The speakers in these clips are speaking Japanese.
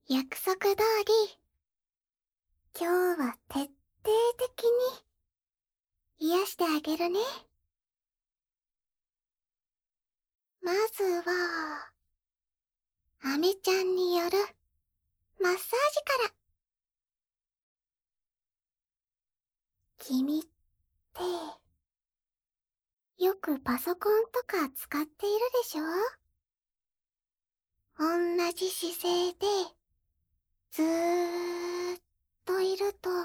約束通り、今日は徹底的に癒してあげるね。まずは、アメちゃんによるマッサージから。君って、よくパソコンとか使っているでしょ？同じ姿勢で、ずーっといると、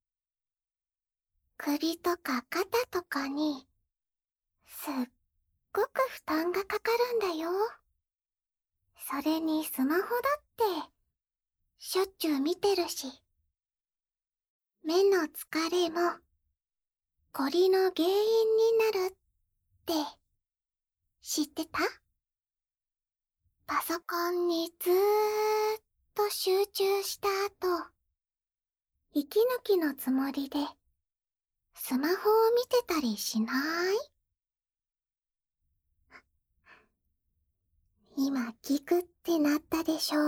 首とか肩とかに、すっごく負担がかかるんだよ。それにスマホだって、しょっちゅう見てるし、目の疲れも、こりの原因になるって、知ってた？パソコンにずーっと集中した後、息抜きのつもりで、スマホを見てたりしない？今聞くってなったでしょう。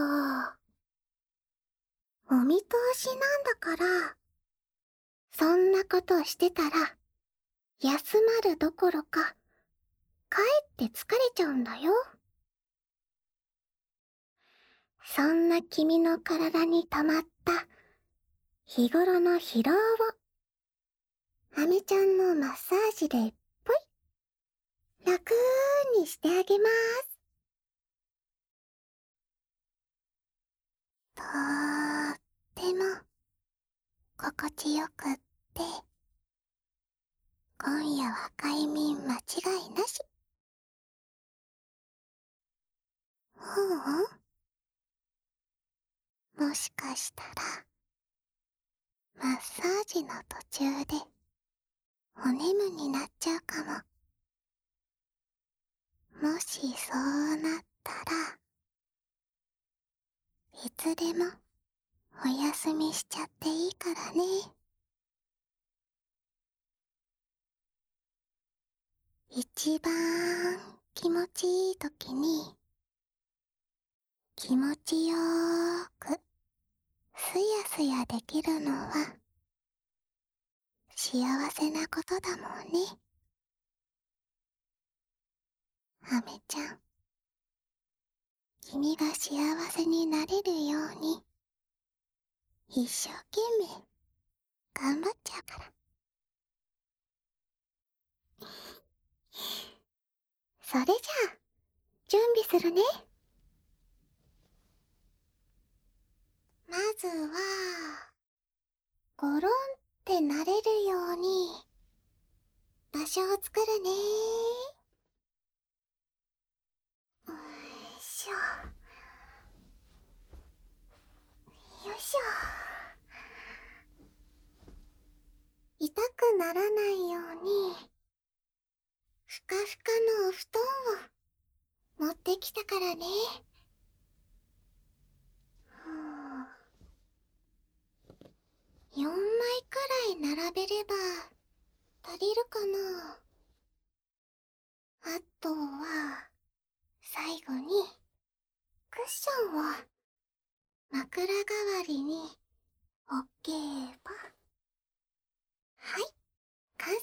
お見通しなんだから、そんなことしてたら、休まるどころか、かえって疲れちゃうんだよ。そんな君の体に溜まった日頃の疲労を、アメちゃんのマッサージでぽい、楽にしてあげます。とーっても心地よくって、今夜は快眠間違いなし。もしかしたら、マッサージの途中で、お眠になっちゃうかも。もしそうなったら、いつでもお休みしちゃっていいからね。一番気持ちいい時に、気持ちよーく、すやすやできるのは、幸せなことだもんね。アメちゃん、君が幸せになれるように、一生懸命、頑張っちゃうから。それじゃあ、準備するね。まずは、ゴロンってなれるように、場所を作るね。よいしょ。よいしょ。痛くならないように、ふかふかのお布団を持ってきたからね。4枚くらい並べれば足りるかな。あとは、最後に、クッションを枕代わりに置けば。はい、完成。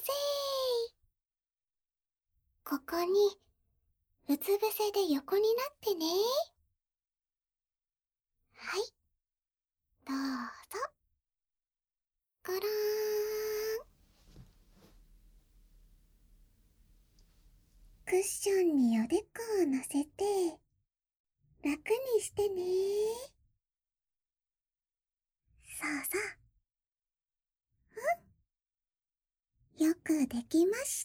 ここに、うつ伏せで横になってね。はい、どうぞ。ごろーん。クッションにおでこを乗せて、楽にしてね。そうそう。よくできました。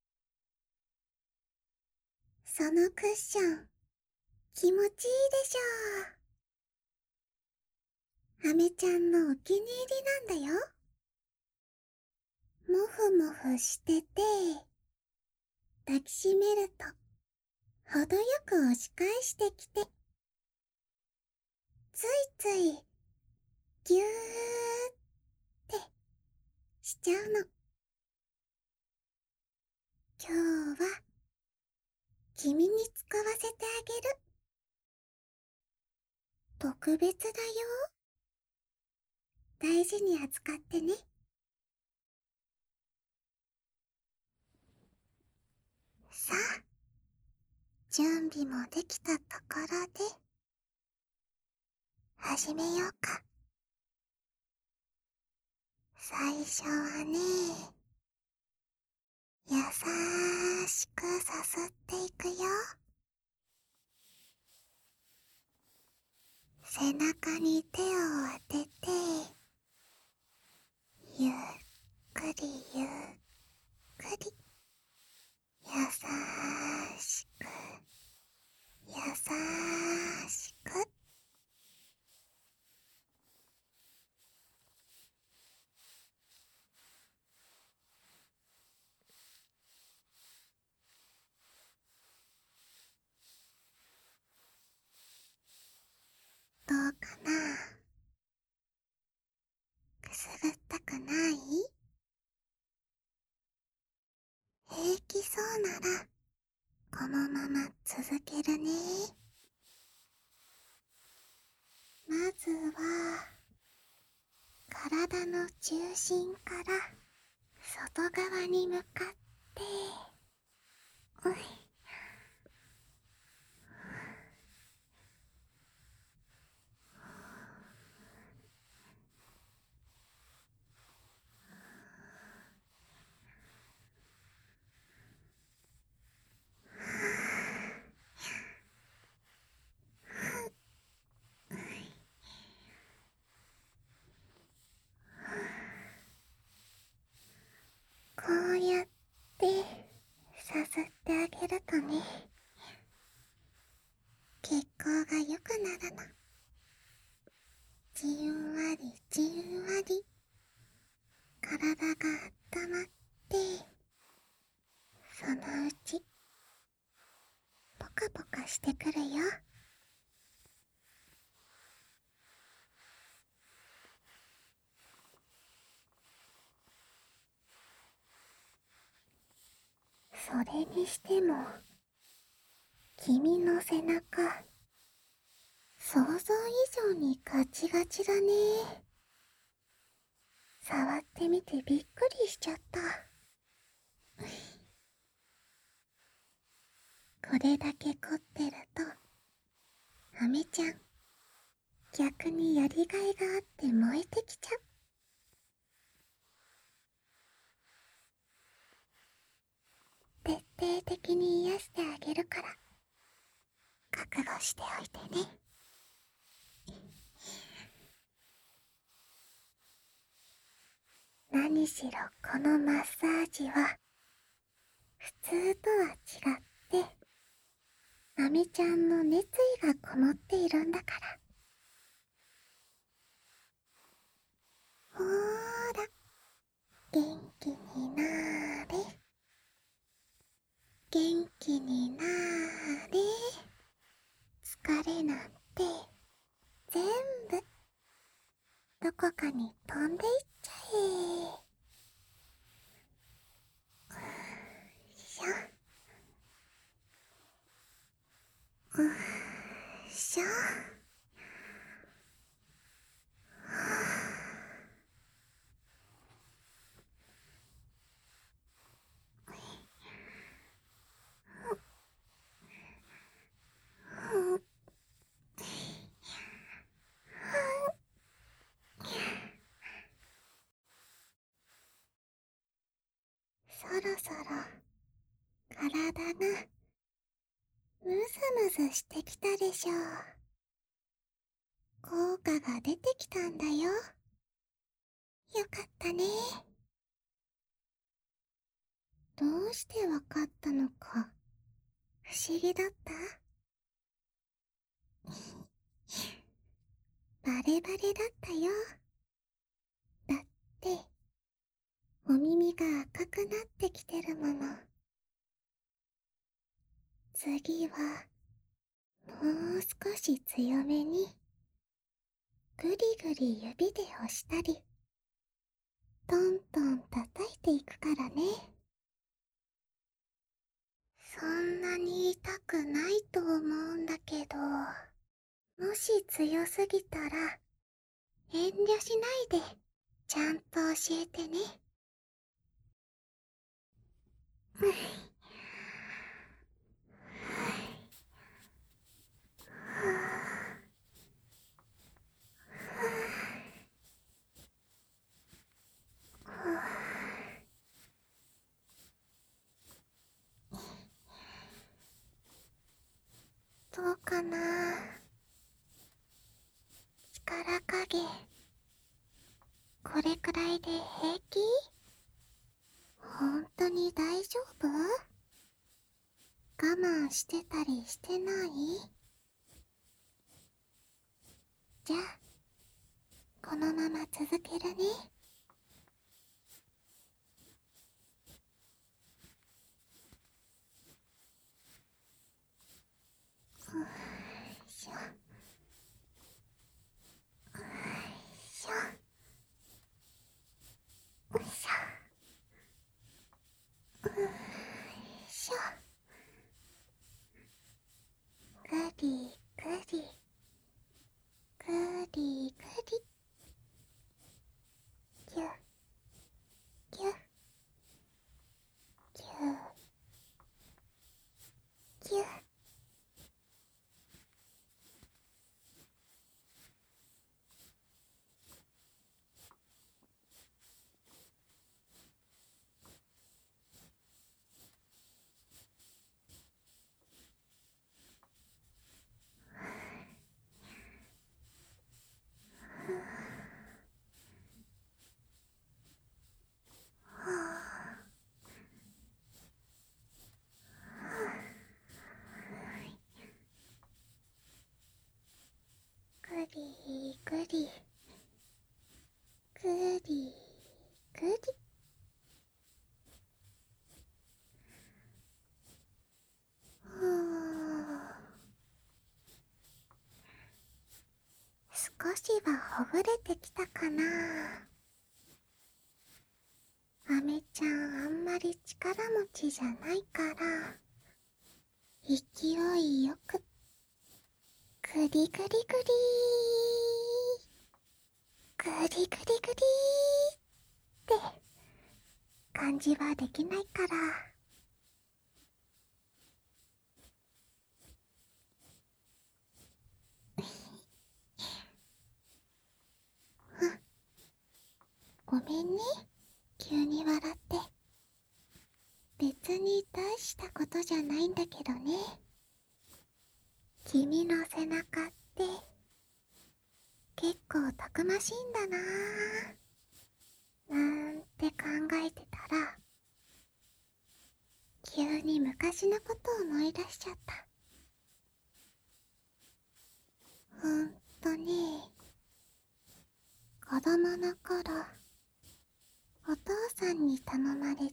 そのクッション、気持ちいいでしょう。アメちゃんのお気に入りなんだよ。もふもふしてて、抱きしめると、程よく押し返してきて、ついつい、ぎゅーってしちゃうの。今日は、君に使わせてあげる。 特別だよ。大事に扱ってね。さあ、準備もできたところで、始めようか。最初はね、優しくさすっていくよ。背中に手を当てて、ゆっくりゆっくり、優しく、優しく。どうかな？くすぐったくない？平気そうなら、このまま続けるね。まずは、体の中心から外側に向かって、おい。こうやってさすってあげるとね、血行が良くなるの。じんわりじんわり、体が温まって、そのうちポカポカしてくるよ。それにしても、君の背中、想像以上にガチガチだね。触ってみてびっくりしちゃった。これだけ凝ってると、アメちゃん、逆にやりがいがあって燃えてきちゃう。徹底的に癒してあげるから、覚悟しておいてね。何しろこのマッサージは、普通とは違って、アメちゃんの熱意がこもっているんだから。ほーら、元気になーれ。元気になーれ。疲れなんて、全部、どこかに飛んでいっちゃえ。よいしょ。よいしょ。そろそろ、体が、ムズムズしてきたでしょう。効果が出てきたんだよ。よかったね。どうしてわかったのか、不思議だった？バレバレだったよ。だって、お耳が赤くなってきてるもの。次は、もう少し強めに、ぐりぐり指で押したり、トントン叩いていくからね。そんなに痛くないと思うんだけど。 もし強すぎたら、遠慮しないで、ちゃんと教えてね。どうかな。力加減、これくらいで平気？本当に大丈夫？我慢してたりしてない？じゃあ、このまま続けるね。よいしょ、よいしょ、よいしょ、よいしょ。ぐりぐり、ぐりぐり。ぎゅぎゅぎゅぎゅ。ぐりぐり、ぐりぐり。少しはほぐれてきたかな。アメちゃんあんまり力持ちじゃないから、勢いよく、ぐりぐりぐりぐりぐりぐりって感じはできないから。ごめんね、急に笑って。別に大したことじゃないんだけどね。君の背中って結構たくましいんだなぁなんて考えてたら、急に昔のことを思い出しちゃった。ほんとね、子供の頃、お父さんに頼まれて、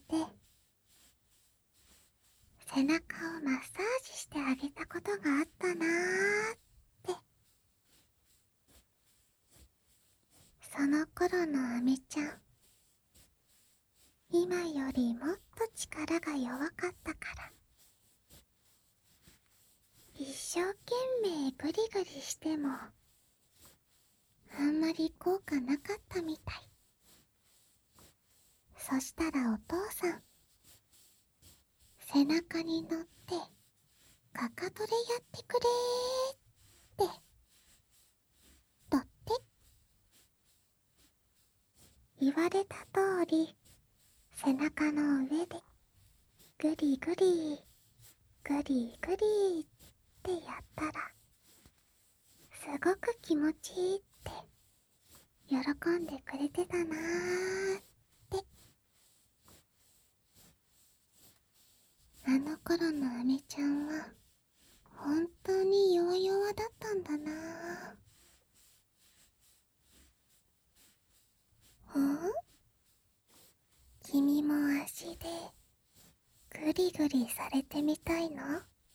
背中をマッサージしてあげたことがあったなーって。その頃のアメちゃん、今よりもっと力が弱かったから、一生懸命グリグリしても、あんまり効果なかったみたい。そしたらお父さん、背中に乗って、かかとでやってくれーって、とって言われた通り、背中の上で、ぐりぐり、ぐりぐりってやったら、すごく気持ちいいって喜んでくれてたなーって。あの頃のアメちゃんは本当に弱々だったんだなぁ。君も足でぐりぐりされてみたいの？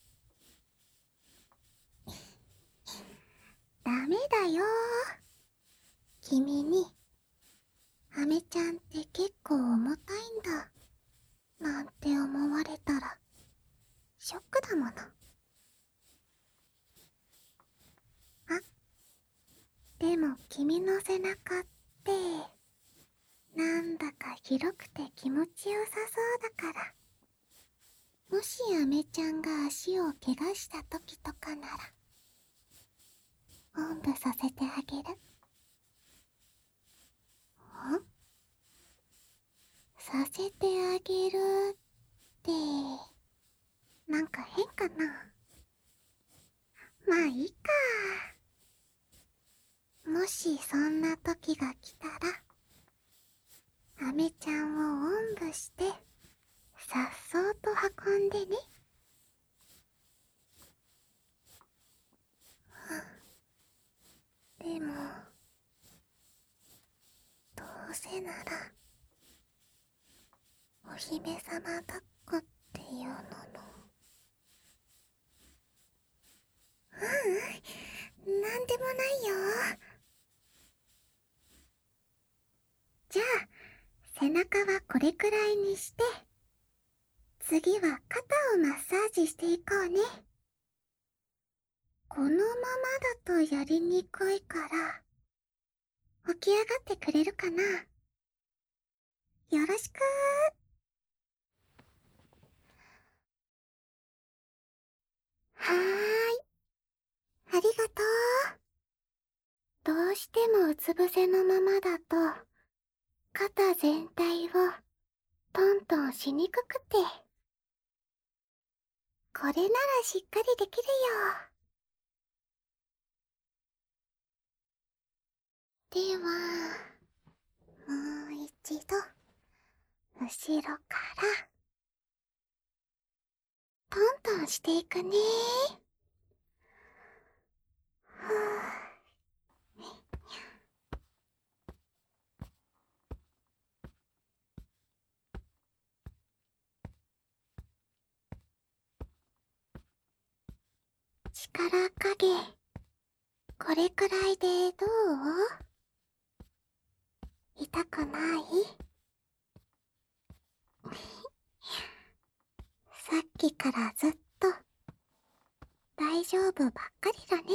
ダメだよー。君に、アメちゃんって結構重たいんだなんて思われたらショックだもの。あ、 も君の背中ってなんだか広くて気持ちよさそうだから、もしアメちゃんが足を怪我した時とかならおんぶさせてあげる。ん？させてあげるってなんか変かな。まあいいか。もしそんな時が来たらアメちゃんをおんぶしてさっそうと運んでね。でもどうせならお姫様抱っこっていうのも。なんでもないよ。じゃあ背中はこれくらいにして、次は肩をマッサージしていこうね。このままだとやりにくいから起き上がってくれるかな。よろしくはーい、ありがとう。どうしてもうつ伏せのままだと肩全体をトントンしにくくて、これならしっかりできるよ。ではもう一度後ろからトントンしていくね。ふぅ。力加減これくらいでどう？痛くない？さっきからずっと大丈夫ばっかりだね。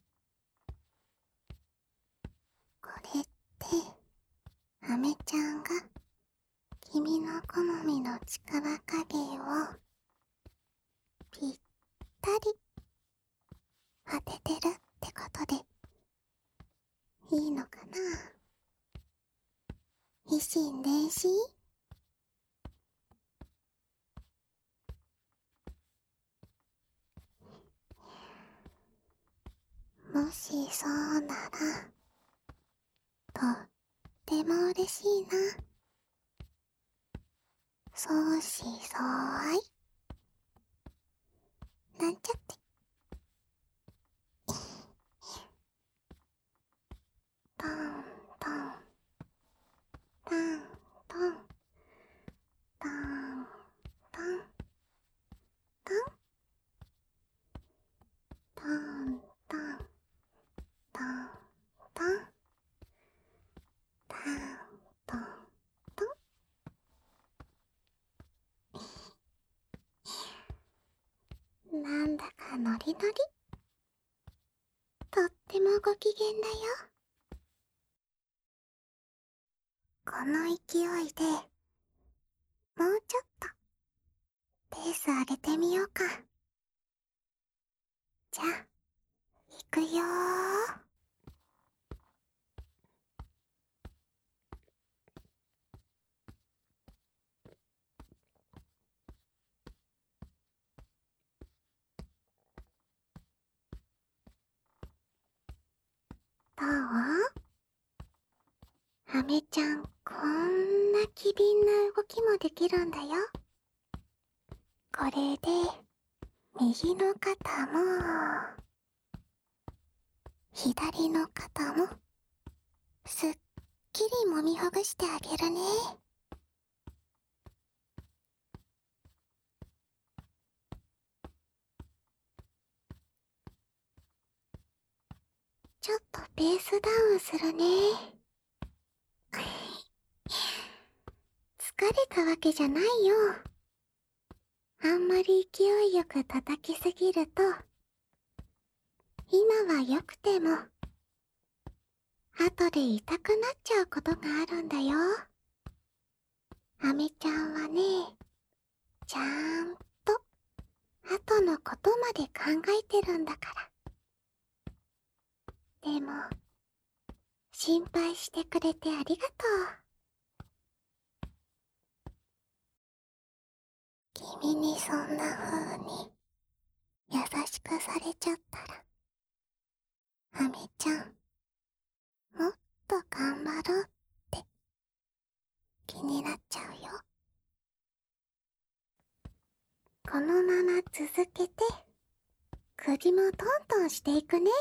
これってアメちゃんが君の好みの力加減をぴったり当ててるってことでいいのかな？以心伝心？もしそうならとっても嬉しいな。そうしそうあいなんちゃって。トントントントントントントントントントントントントントン。なんだかノリノリ。とってもご機嫌だよ。この勢いでもうちょっとペース上げてみようか。じゃあいくよー。どう？アメちゃんこんな機敏な動きもできるんだよ。これで右の肩も左の肩もすっきり揉みほぐしてあげるね。ちょっとペースダウンするね。疲れたわけじゃないよ。あんまり勢いよく叩きすぎると今は良くても後で痛くなっちゃうことがあるんだよ。アメちゃんはね、ちゃんと後のことまで考えてるんだから。でも、心配してくれてありがとう。君にそんな風に優しくされちゃったら、アメちゃん、もっと頑張ろうって気になっちゃうよ。このまま続けて、首もトントンしていくね。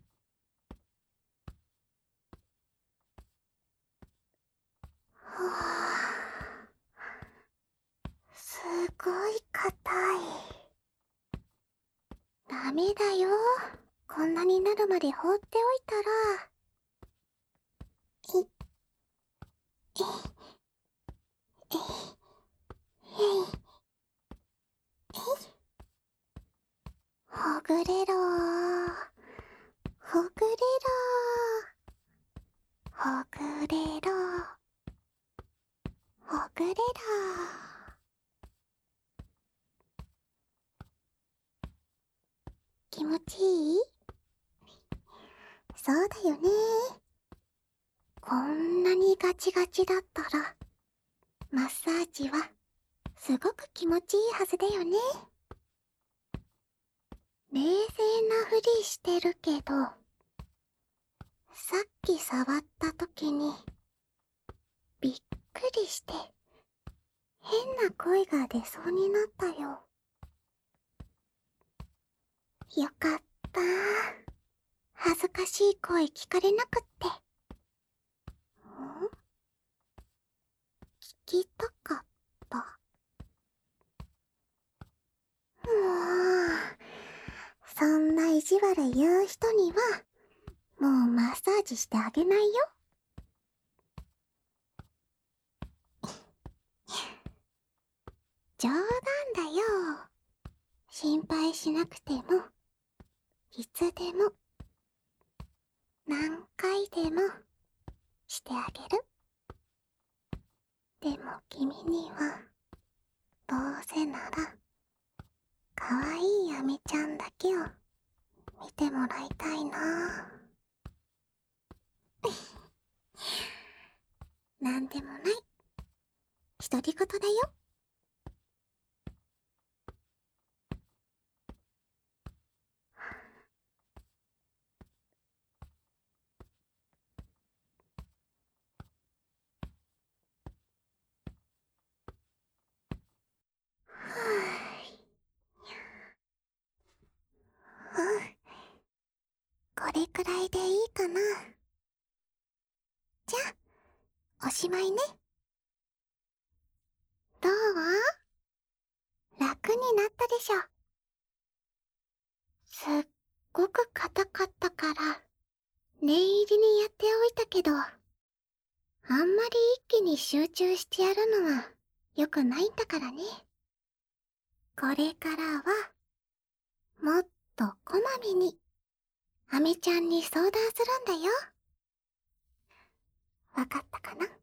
はぁ、すごい硬い。ダメだよ。こんなになるまで放っておいたら。え、え、えい、ほぐれろー。ほぐれろー。ほぐれろー。ほぐれろー。気持ちいい？そうだよね。こんなにガチガチだったら、マッサージはすごく気持ちいいはずだよね。冷静なふりしてるけど、さっき触った時にびっくりして変な声が出そうになったよ。よかった。恥ずかしい声聞かれなくって。聞きたかった。もう、そんな意地悪言う人には、もうマッサージしてあげないよ。冗談だよ。心配しなくても、いつでも、何回でも、してあげる。でも君には、どうせなら、かわいいアメちゃんだけを見てもらいたいな。なんでもない。独り言だよ。うん。これくらいでいいかな。じゃあ、おしまいね。どう？楽になったでしょ。すっごく硬かったから、念入りにやっておいたけど、あんまり一気に集中してやるのは良くないんだからね。これからは、もっとこまめに、アメちゃんに相談するんだよ。わかったかな？